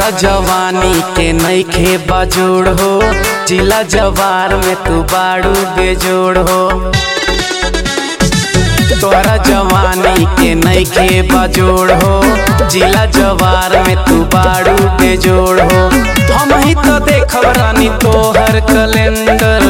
तोहरा जवानी के नइखे बाजोड़ हो, जिला जवार में तू बाड़ू बेजोड़ हो। तोहरा जवानी के नइखे बाजोड़ हो, जिला जवार में तू बाड़ू बेजोड़ हो। हम ही तो देखब रानी तोहर कैलेंडर।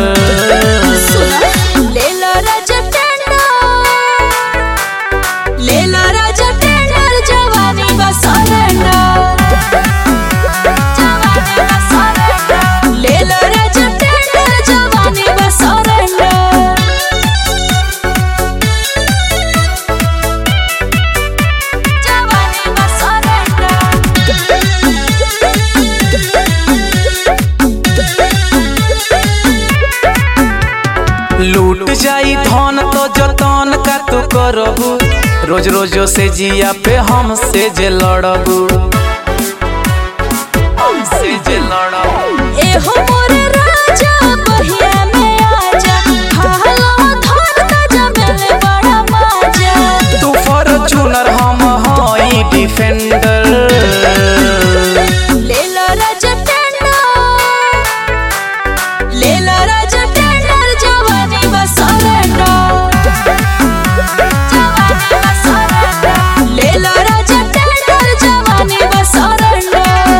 लूट जाई धन तो जतन का तू करबू, रोज रोज से जिया पे हमसे जे लड़बू, हमसे जे लड़बू। एहो मोरे राजा बहिया में आजा, हालो धन का जमेले बड़ा मजा। तू फॉर्च्यूनर हम हई डिफेंडर। लेला राजा टेंडर, लेला राजा टेंडर, जवानी बस सरेंडर, जवानी बस सरेंडर। लेला राजा टेंडर, जवानी बस सरेंडर।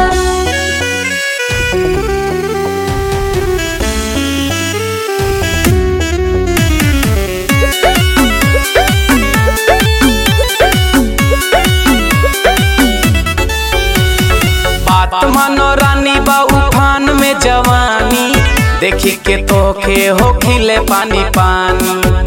बात मानो रानी बा उफान में जवानी, देखी के तोखे हो खिले पानी पानी।